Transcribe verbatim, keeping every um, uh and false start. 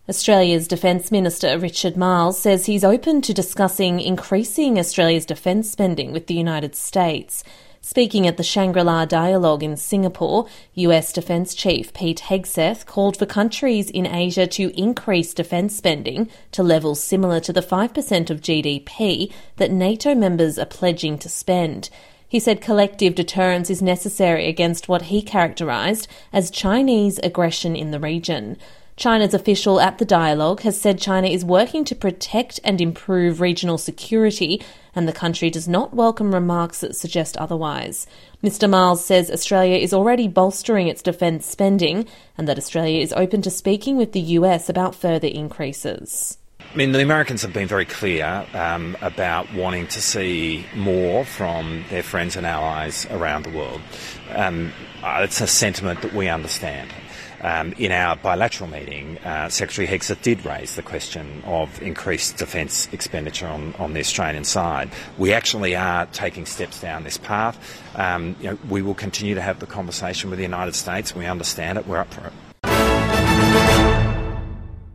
Australia's Defence Minister Richard Marles says he's open to discussing increasing Australia's defence spending with the United States. Speaking at the Shangri-La Dialogue in Singapore, U S Defence Chief Pete Hegseth called for countries in Asia to increase defence spending to levels similar to the five percent of G D P that NATO members are pledging to spend. He said collective deterrence is necessary against what he characterised as Chinese aggression in the region. China's official at the dialogue has said China is working to protect and improve regional security, and the country does not welcome remarks that suggest otherwise. Mister Marles says Australia is already bolstering its defence spending and that Australia is open to speaking with the U S about further increases. I mean, the Americans have been very clear um, about wanting to see more from their friends and allies around the world. Um, it's a sentiment that we understand. Um, in our bilateral meeting, uh, Secretary Hegseth did raise the question of increased defence expenditure on, on the Australian side. We actually are taking steps down this path. Um, you know, we will continue to have the conversation with the United States. We understand it. We're up for it.